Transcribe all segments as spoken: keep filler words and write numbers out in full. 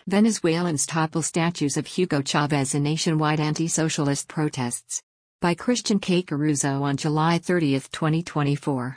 Venezuelans topple statues of Hugo Chavez in nationwide anti-socialist protests. By Christian K. Caruso on July thirtieth, twenty twenty-four.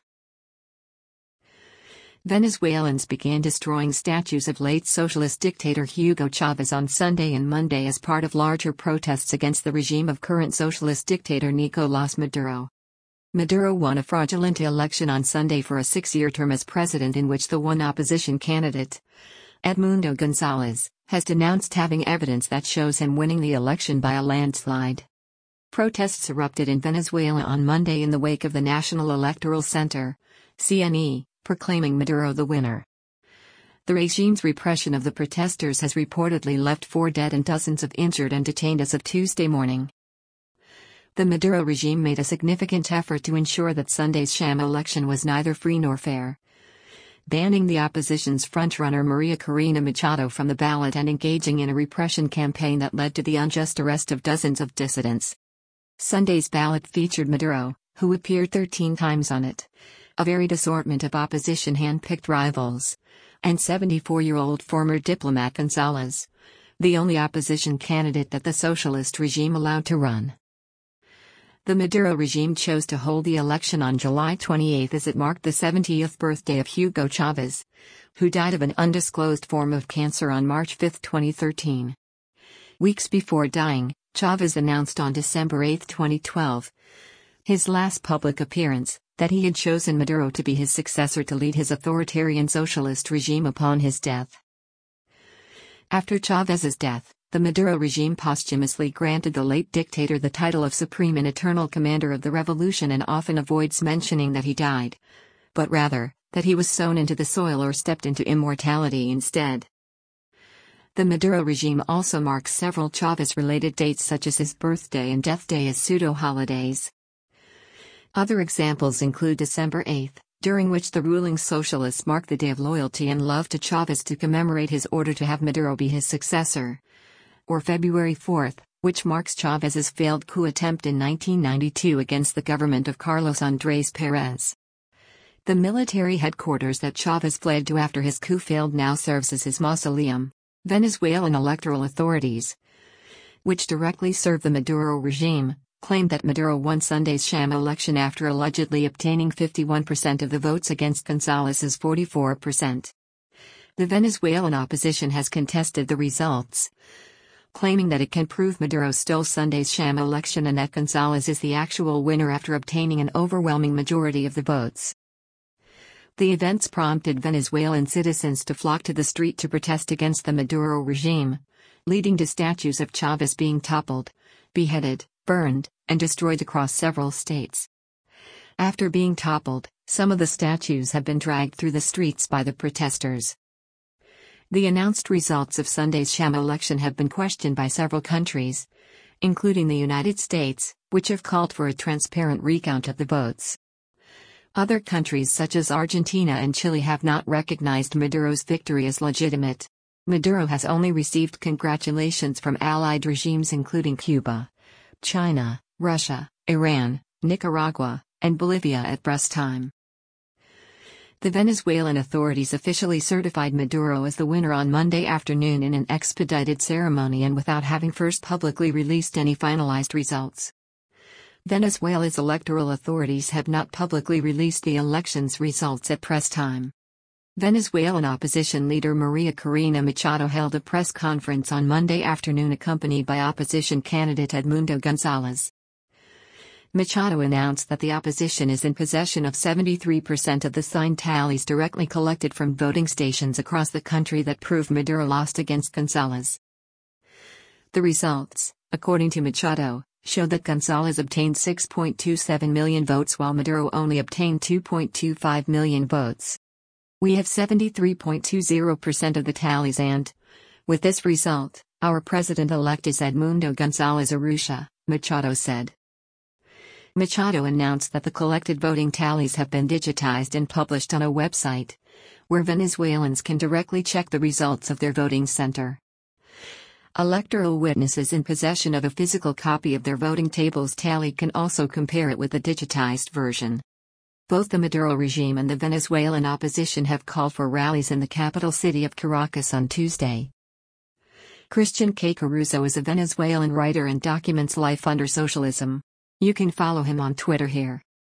Venezuelans began destroying statues of late socialist dictator Hugo Chavez on Sunday and Monday as part of larger protests against the regime of current socialist dictator Nicolás Maduro. Maduro won a fraudulent election on Sunday for a six-year term as president in which the one opposition candidate, Edmundo González, has denounced having evidence that shows him winning the election by a landslide. Protests erupted in Venezuela on Monday in the wake of the National Electoral Center, C N E, proclaiming Maduro the winner. The regime's repression of the protesters has reportedly left four dead and dozens of injured and detained as of Tuesday morning. The Maduro regime made a significant effort to ensure that Sunday's sham election was neither free nor fair, banning the opposition's frontrunner Maria Corina Machado from the ballot and engaging in a repression campaign that led to the unjust arrest of dozens of dissidents. Sunday's ballot featured Maduro, who appeared thirteen times on it, a varied assortment of opposition hand-picked rivals, and seventy-four-year-old former diplomat González, the only opposition candidate that the socialist regime allowed to run. The Maduro regime chose to hold the election on July twenty-eighth as it marked the seventieth birthday of Hugo Chavez, who died of an undisclosed form of cancer on March fifth, twenty thirteen. Weeks before dying, Chavez announced on December eighth, twenty twelve, his last public appearance, that he had chosen Maduro to be his successor to lead his authoritarian socialist regime upon his death. After Chavez's death, the Maduro regime posthumously granted the late dictator the title of Supreme and Eternal Commander of the Revolution and often avoids mentioning that he died, but rather, that he was sown into the soil or stepped into immortality instead. The Maduro regime also marks several Chavez-related dates such as his birthday and death day as pseudo-holidays. Other examples include December eighth, during which the ruling socialists mark the Day of Loyalty and Love to Chavez to commemorate his order to have Maduro be his successor, or February fourth, which marks Chavez's failed coup attempt in nineteen ninety-two against the government of Carlos Andrés Pérez. The military headquarters that Chavez fled to after his coup failed now serves as his mausoleum. Venezuelan electoral authorities, which directly serve the Maduro regime, claimed that Maduro won Sunday's sham election after allegedly obtaining fifty-one percent of the votes against González's forty-four percent. The Venezuelan opposition has contested the results, claiming that it can prove Maduro stole Sunday's sham election and that González is the actual winner after obtaining an overwhelming majority of the votes. The events prompted Venezuelan citizens to flock to the street to protest against the Maduro regime, leading to statues of Chavez being toppled, beheaded, burned, and destroyed across several states. After being toppled, some of the statues have been dragged through the streets by the protesters. The announced results of Sunday's sham election have been questioned by several countries, including the United States, which have called for a transparent recount of the votes. Other countries such as Argentina and Chile have not recognized Maduro's victory as legitimate. Maduro has only received congratulations from allied regimes including Cuba, China, Russia, Iran, Nicaragua, and Bolivia at press time. The Venezuelan authorities officially certified Maduro as the winner on Monday afternoon in an expedited ceremony and without having first publicly released any finalized results. Venezuela's electoral authorities have not publicly released the election's results at press time. Venezuelan opposition leader Maria Corina Machado held a press conference on Monday afternoon accompanied by opposition candidate Edmundo González. Machado announced that the opposition is in possession of seventy-three percent of the signed tallies directly collected from voting stations across the country that prove Maduro lost against González. The results, according to Machado, showed that González obtained six point two seven million votes while Maduro only obtained two point two five million votes. We have seventy-three point two zero percent of the tallies and, with this result, our president-elect is Edmundo González Urrutia, Machado said. Machado announced that the collected voting tallies have been digitized and published on a website, where Venezuelans can directly check the results of their voting center. Electoral witnesses in possession of a physical copy of their voting table's tally can also compare it with the digitized version. Both the Maduro regime and the Venezuelan opposition have called for rallies in the capital city of Caracas on Tuesday. Christian K. Caruso is a Venezuelan writer and documents life under socialism. You can follow him on Twitter here.